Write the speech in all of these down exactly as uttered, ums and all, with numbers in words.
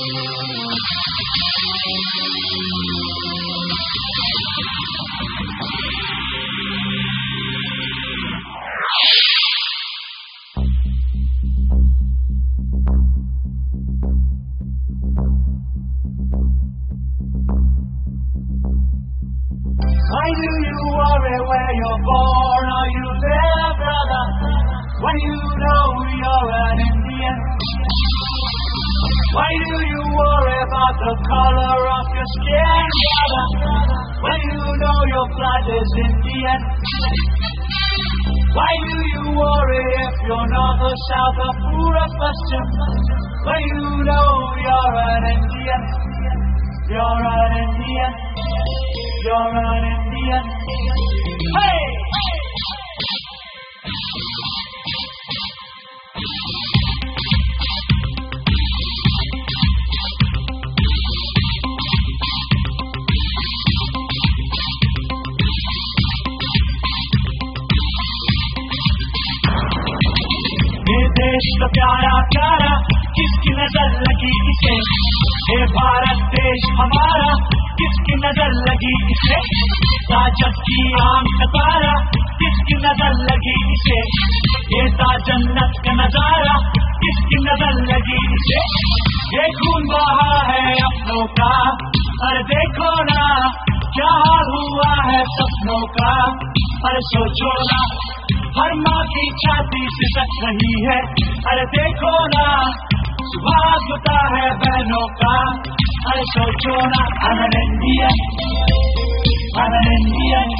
Why do you worry where you're born or you live, brother, when you know you're an Indian? Why do you worry about the color of your skin, brother, when you know your blood is Indian? Why do you worry if you're north or south or pura Paschim, when you know you're an Indian? You're an Indian. You're an Indian. Hey! ये देश तो प्यारा प्यारा किसकी नजर लगी इसे, ये भारत देश हमारा किसकी नजर लगी इसे, ताजब की आम का तारा किसकी नजर लगी इसे, ये ता जन्नत का नजारा किसकी नजर लगी इसे, ये खून बहा है अपनों का, अरे देखो ना क्या हुआ है सपनों का, अरे सोचो ना हर माँ की छाती से सच रही है, अरे देखो ना सुबह होता है बहनों का, अरे सोचो ना I'm an Indian, I'm an Indian.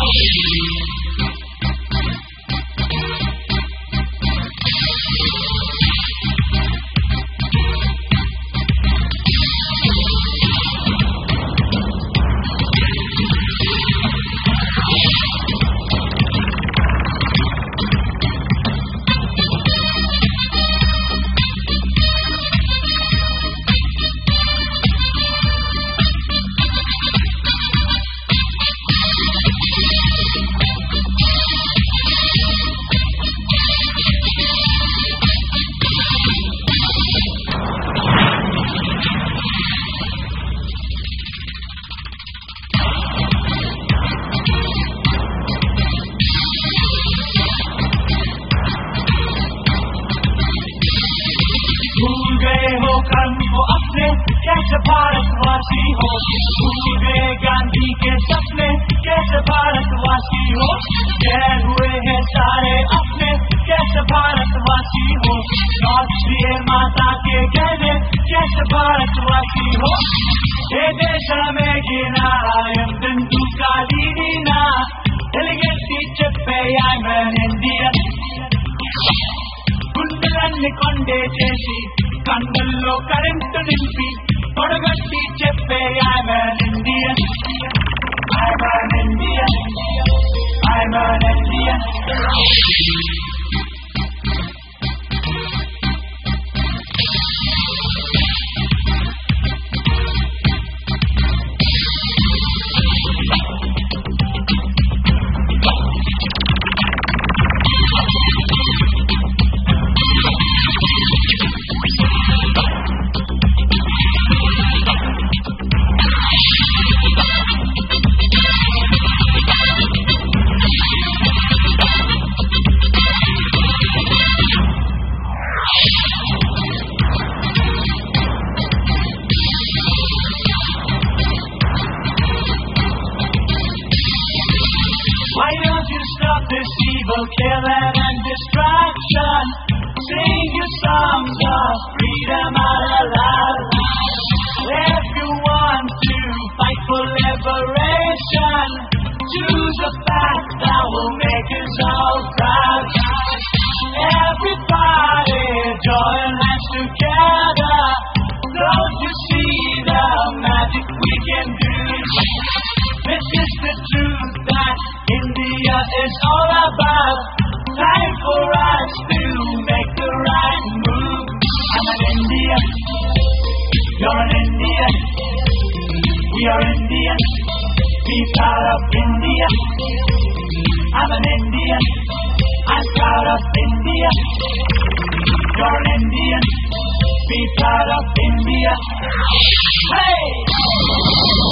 कैसे भारतवासी हो, भूल गए गांधी के सपने, कैसे भारतवासी हो, गए हुए हैं सारे अपने, कैसे भारतवासी हो, लौट दिए माता के गहने, कैसे भारतवासी हो, ये देश में गिना बिंदु काली दीना, ఎలిగెత్తి చెప్పేయాం ఇండియన్, గుండెలన్నీ కొండే చేసి కండల్లో కరెంటు నింపి పొడగట్టి చెప్పేయాం Indian, I'm an Indian, I'm an Indian. Why don't you stop this evil killing and destruction? Sing your songs of freedom out aloud. If you want to fight for liberation, choose a path that will make us all proud. Everybody join hands together. Don't you see the magic we can do? This is the truth that India is all about. Time for us to make the right move. I'm an Indian, you're an Indian, we are Indian, be proud of India. I'm an Indian, I'm proud of India, you're an Indian. be proud of India. Hey!